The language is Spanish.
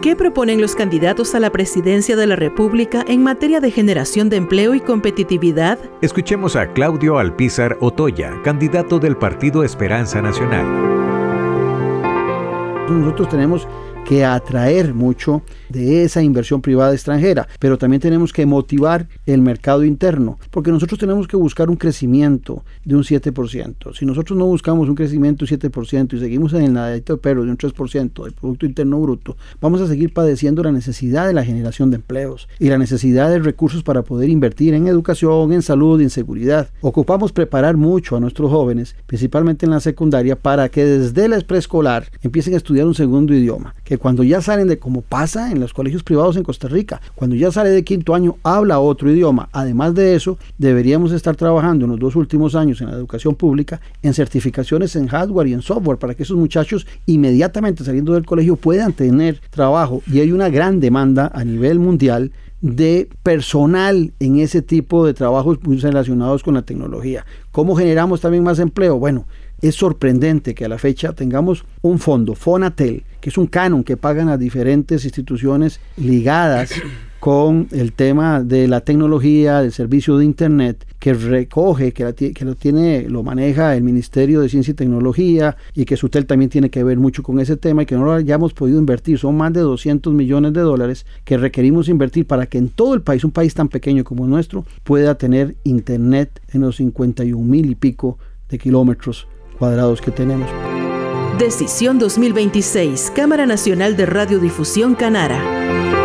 ¿Qué proponen los candidatos a la presidencia de la República en materia de generación de empleo y competitividad? Escuchemos a Claudio Alpizar Otoya, candidato del Partido Esperanza Nacional. Nosotros tenemos que atraer mucho de esa inversión privada extranjera, pero también tenemos que motivar el mercado interno, porque nosotros tenemos que buscar un crecimiento de un 7%. Si nosotros no buscamos un crecimiento de un 7% y seguimos en el nadadito de perro de un 3% del Producto Interno Bruto, vamos a seguir padeciendo la necesidad de la generación de empleos y la necesidad de recursos para poder invertir en educación, en salud y en seguridad. Ocupamos preparar mucho a nuestros jóvenes, principalmente en la secundaria, para que desde la preescolar empiecen a estudiar un segundo idioma, que cuando ya salen de, como pasa en los colegios privados en Costa Rica, cuando ya sale de quinto año habla otro idioma. Además de eso, deberíamos estar trabajando en los 2 últimos años en la educación pública en certificaciones en hardware y en software para que esos muchachos inmediatamente saliendo del colegio puedan tener trabajo, y hay una gran demanda a nivel mundial de personal en ese tipo de trabajos muy relacionados con la tecnología. ¿Cómo generamos también más empleo? Bueno, es sorprendente que a la fecha tengamos un fondo, Fonatel, que es un canon que pagan a diferentes instituciones ligadas con el tema de la tecnología, del servicio de internet, que recoge, lo maneja el Ministerio de Ciencia y Tecnología, y que SUTEL también tiene que ver mucho con ese tema y que no lo hayamos podido invertir. Son más de $200 millones que requerimos invertir para que en todo el país, un país tan pequeño como el nuestro, pueda tener internet en los 51,000 y pico de kilómetros cuadrados que tenemos. Decisión 2026, Cámara Nacional de Radiodifusión Canara.